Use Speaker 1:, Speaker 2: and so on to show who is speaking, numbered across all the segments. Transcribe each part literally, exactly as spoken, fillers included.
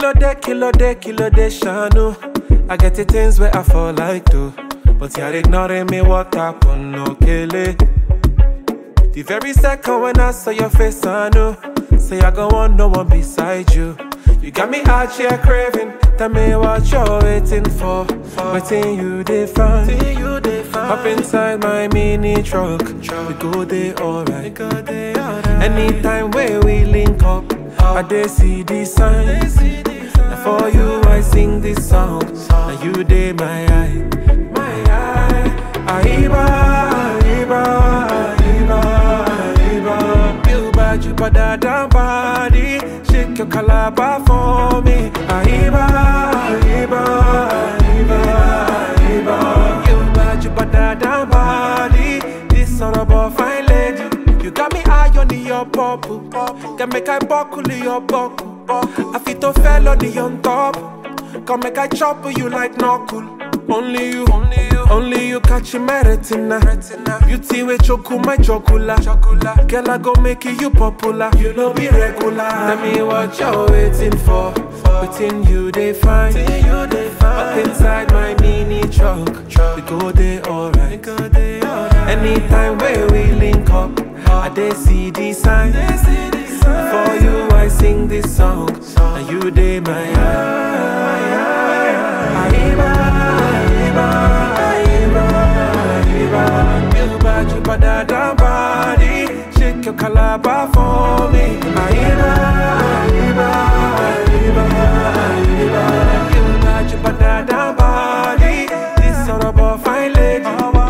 Speaker 1: Kilo de, kilo de, kilo de shanu. I get the things where I fall like to, but you're ignoring me, what happened, no kele. The very second when I saw your face, I knew. Say I go want no one beside you. You got me out here craving. Tell me what you're waiting for. Waiting you define. Hop inside my mini truck. We go there alright. Anytime where we link up, I dey see the sign. Now for you I sing this song. And you dey my eye, my eye. Aiba, aiba, aiba, aiba. You bad, you bad, damn body. Shake your calabar for me. Aiba, aiba, aiba, aiba. You bad, you bad, damn body. This son of a fine lady. You got me eye on the your bubble. Can make I buckle your buckle. I fit to fell on the on top. Come make I chop you like knuckle. Only you, only you, only you catch my retina. Beauty with choco, my chocolate. Girl, I go make you popular. You know be regular. Tell me what you're waiting for. Waiting you they find. Up inside my mini truck. We go there alright. Anytime where we link up, I dey see the sign. For you I sing this song, and you dey my eye. Aiba, aiba, aiba, aiba. You bad, you bad, damn body. Shake your calabar for me. Aiba, aiba, aiba, aiba. You bad, you bad, damn body. This son of a fine lady.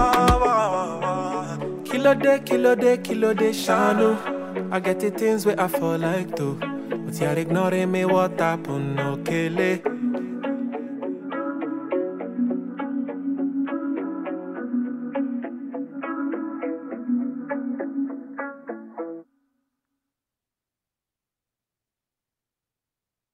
Speaker 1: Kilo de, kilo de, kilo de shanu. I get the things where I fall like to, but you're ignoring me, what happened, no kele.